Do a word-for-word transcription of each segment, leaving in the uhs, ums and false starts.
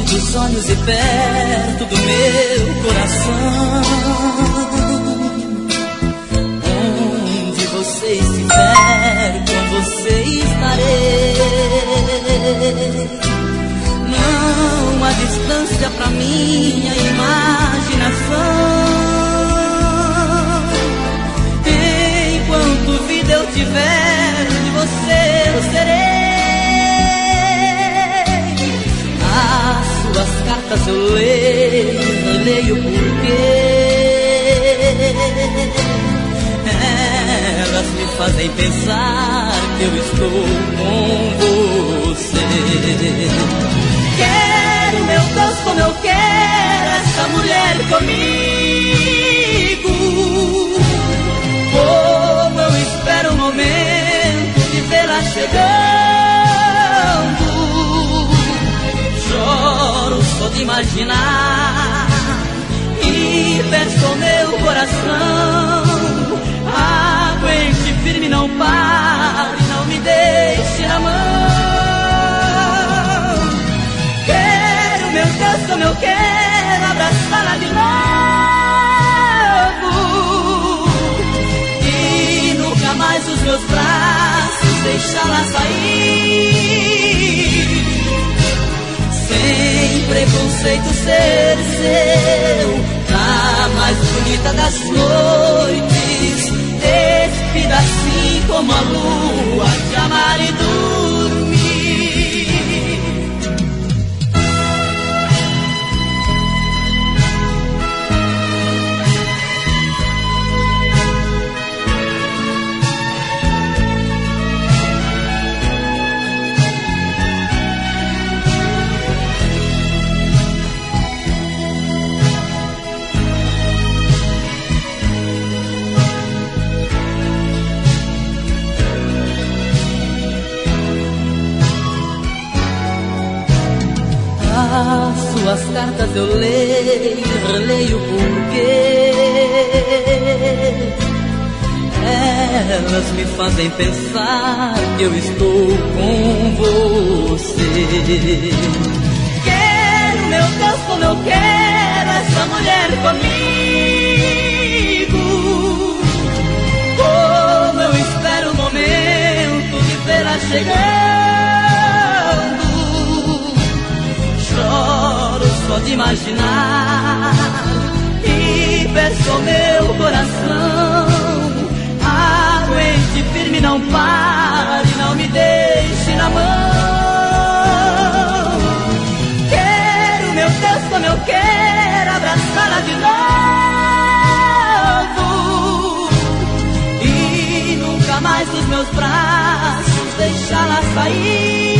dos olhos e perto do meu coração. Onde você estiver, com você estarei. Não há distância pra minha imaginação. Enquanto vida eu tiver, de você eu serei. As suas cartas eu leio, leio porque elas me fazem pensar que eu estou com você. Quero, meu Deus, como eu quero essa mulher comigo. Como eu espero o momento de vê-la chegando. Choro só de imaginar e peço ao meu coração: aguente firme, não pare, não me deixe na mão. Quero, meu Deus, como eu quero abraçá-la de novo e nunca mais os meus braços deixá-la sair. Sem preconceito ser seu, a mais bonita das noites, despida assim como a lua, te amar e dormir. As suas cartas eu leio, releio porque elas me fazem pensar que eu estou com você. Quero, meu Deus, como eu quero essa mulher comigo. Como eu espero o momento de vê-la chegando. Choro só de imaginar e peço ao meu coração: aguente firme, não pare, não me deixe na mão. Quero, meu Deus, como eu quero abraçá-la de novo e nunca mais dos meus braços deixá-la sair.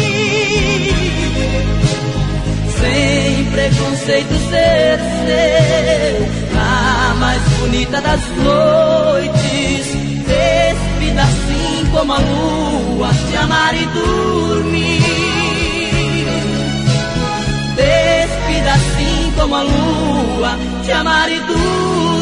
Sem preconceito ser seu, a mais bonita das noites, despida assim como a lua, te amar e dormir. Despida assim como a lua, te amar e dormir.